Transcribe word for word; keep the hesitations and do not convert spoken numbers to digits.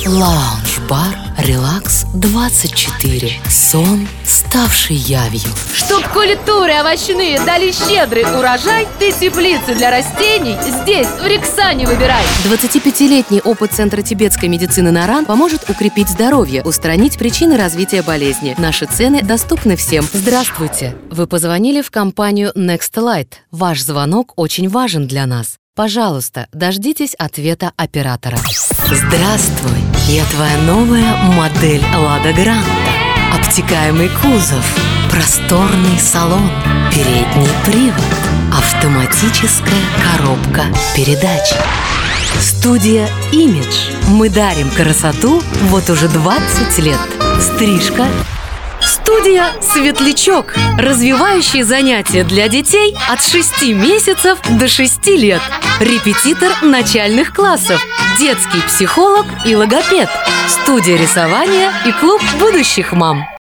Лаунж-бар «Релакс двадцать четыре». Сон, ставший явью. Чтоб культуры овощные дали щедрый урожай, ты теплицы для растений здесь, в Рексане, выбирай. двадцатипятилетний опыт Центра тибетской медицины «Наран» поможет укрепить здоровье, устранить причины развития болезни. Наши цены доступны всем. Здравствуйте! Вы позвонили в компанию Next Light. Ваш звонок очень важен для нас. Пожалуйста, дождитесь ответа оператора. Здравствуй! Я твоя новая модель Лада Гранта. Обтекаемый кузов, просторный салон, передний привод, автоматическая коробка передач. Студия «Имидж». Мы дарим красоту вот уже двадцать лет. Стрижка. Студия «Светлячок». Развивающие занятия для детей от шести месяцев до шести лет. Репетитор начальных классов. Детский психолог и логопед. Студия рисования и клуб будущих мам.